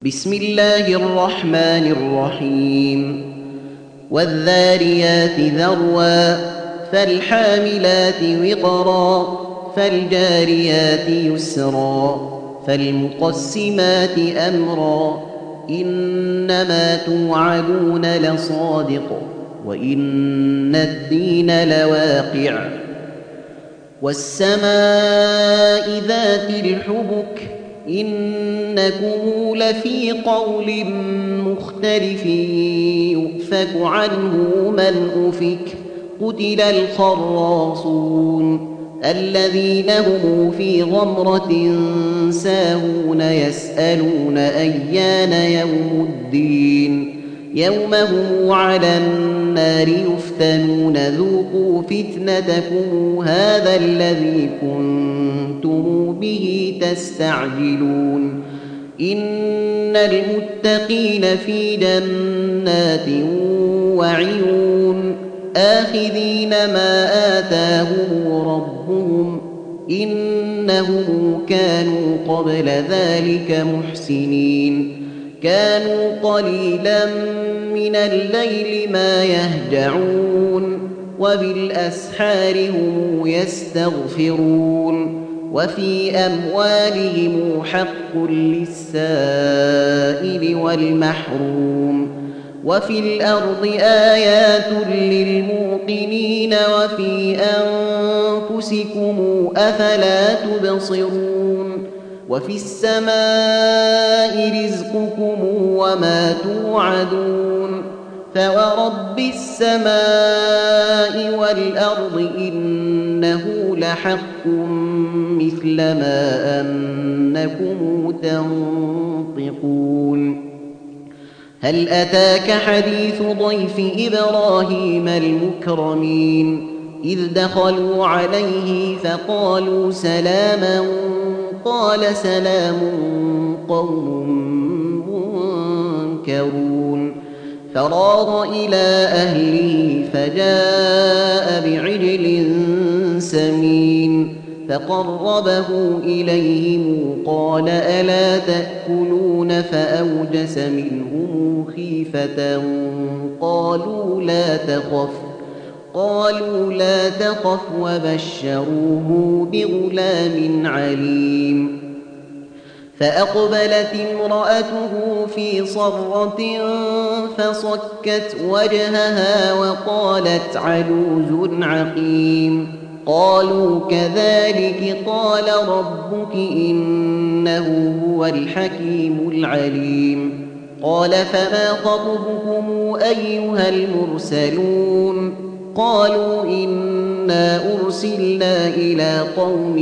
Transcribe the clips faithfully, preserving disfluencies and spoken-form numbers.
بسم الله الرحمن الرحيم والذاريات ذروا فالحاملات وقرا فالجاريات يسرا فالمقسمات أمرا إنما توعدون لصادق وإن الدين لواقع والسماء ذات الحبك إنكم لفي قول مختلف يؤفك عنه من أفك قتل الخراصون الذين هم في غمرة ساهون يسألون أيان يوم الدين يوم هم على النار يفتنون ذوقوا فتنتكم هذا الذي كنتم به تستعجلون إن المتقين في جنات وعيون آخذين ما آتاهم ربهم إنهم كانوا قبل ذلك محسنين كانوا قليلا من الليل ما يهجعون وبالأسحار هم يستغفرون وفي أموالهم حق للسائل والمحروم وفي الأرض آيات للموقنين وفي أنفسكم أفلا تبصرون وفي السماء رزقكم وما توعدون فورب السماء والأرض إنه لحق مثل ما أنكم تنطقون هل أتاك حديث ضيف إبراهيم المكرمين إذ دخلوا عليه فقالوا سلاما قال سلام قوم منكرون فراغ إلى أهله فجاء بعجل سمين فقربه إليهم قال ألا تأكلون فأوجس منهم خيفة قالوا لا تخف قالوا لا تخف وبشروه بغلام عليم فأقبلت امرأته في صرة فصكت وجهها وقالت عجوز عقيم قالوا كذلك قال ربك إنه هو الحكيم العليم قال فما خطبكم أيها المرسلون قالوا إنا أرسلنا إلى قوم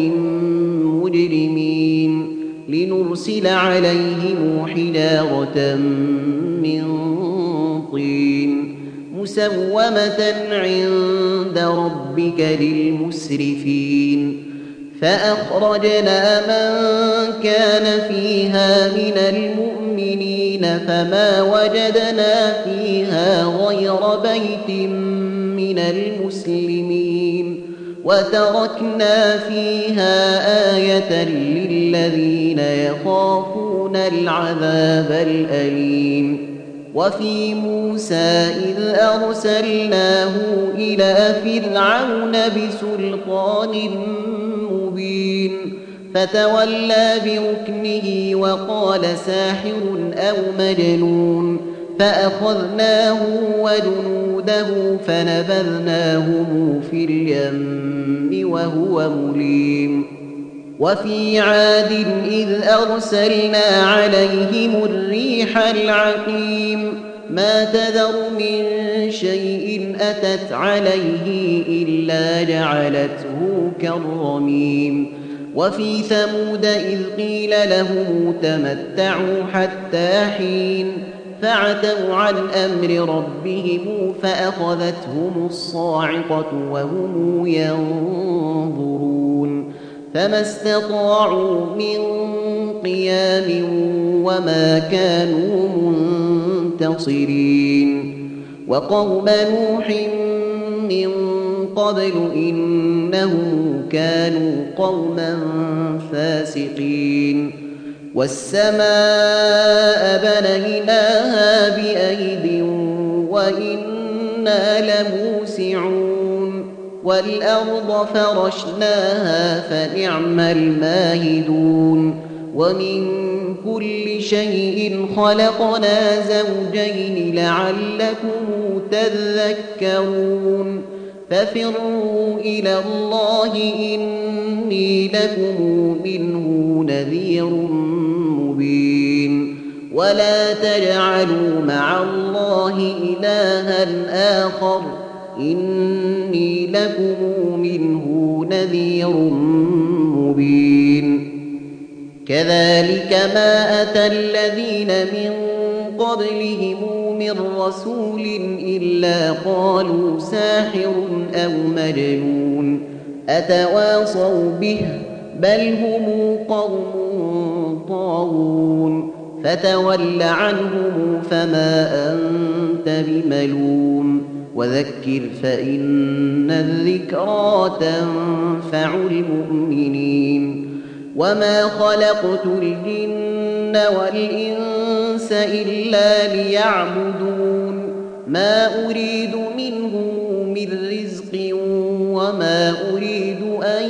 مجرمين لنرسل عليهم حجارة من طين مسومة عند ربك للمسرفين فأخرجنا من كان فيها من المؤمنين فما وجدنا فيها غير بيت من المسلمين وتركنا فيها آية للذين يخافون العذاب الأليم وفي موسى إذ أرسلناه إلى فرعون بسلطان مبين فتولى بركنه وقال ساحر أو مجنون فأخذناه وجنوده فنبذناهم في اليم وهو مليم وفي عاد إذ أرسلنا عليهم الريح العقيم ما تذر من شيء أتت عليه إلا جعلته كالرميم وفي ثمود إذ قيل لهم تمتعوا حتى حين فعتوا عن أمر ربهم فأخذتهم الصاعقة وهم ينظرون فما استطاعوا من قيام وما كانوا منتصرين وقوم نوح من قبل إنهم كانوا قوما فاسقين والسماء بنيناها بأيد وإنا لموسعون والأرض فرشناها فنعم الماهدون ومن كل شيء خلقنا زوجين لعلكم تذكرون ففروا إلى الله إني لكم منه نذير مبين ولا تجعلوا مع الله إلها آخر إني لكم منه نذير مبين كذلك ما أتى الذين من قبلهم من رسول إلا قالوا ساحر أو مجنون أتواصوا به بل هم قوم طاغون فتول عنهم فما أنت بملوم وذكر فإن الذكرى تنفع المؤمنين وما خلقت الجن والإنس إلا ليعبدون ما أريد منهم من رزق وما أريد أن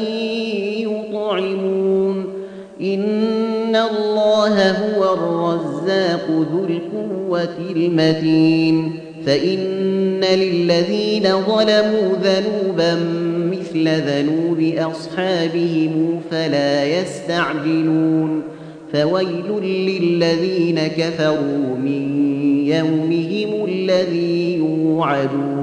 يطعمون إن الله هو الرزاق ذو القوة المتين فإن للذين ظلموا ذنوبا مثل ذنوب أصحابهم فلا يستعجلون فويل للذين كفروا من يومهم الذي يوعدون